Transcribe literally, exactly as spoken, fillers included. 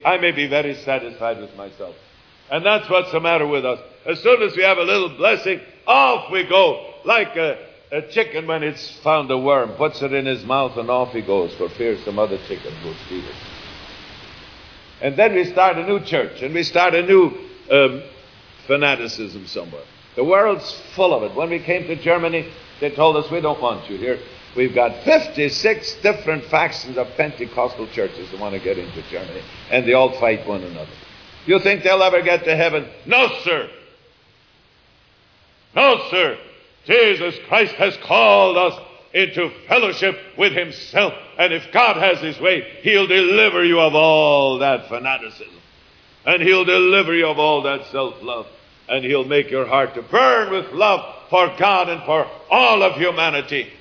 I may be very satisfied with myself. And that's what's the matter with us. As soon as we have a little blessing, off we go. Like a, a chicken when it's found a worm, puts it in his mouth and off he goes for fear some other chicken will steal it. And then we start a new church and we start a new um, fanaticism somewhere. The world's full of it. When we came to Germany, they told us, we don't want you here. We've got fifty-six different factions of Pentecostal churches that want to get into Germany, and they all fight one another. You think they'll ever get to heaven? No, sir. No, sir. Jesus Christ has called us into fellowship with himself, and if God has his way, he'll deliver you of all that fanaticism, and he'll deliver you of all that self-love, and he'll make your heart to burn with love for God and for all of humanity.